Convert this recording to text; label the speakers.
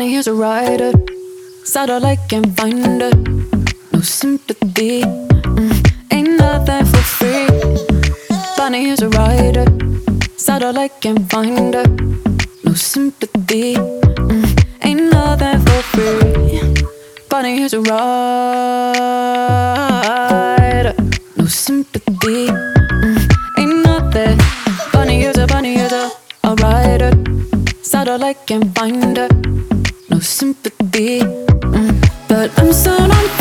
Speaker 1: Bunny, here's a rider. Satellite can't find her. No sympathy. Ain't nothing for free. Bunny, here's a rider. Satellite can't find her. No sympathy. Ain't nothing for free. Bunny, here's a rider. No sympathy. Ain't nothing. Bunny, here's a rider. Satellite can't find her. No sympathy. But I'm so on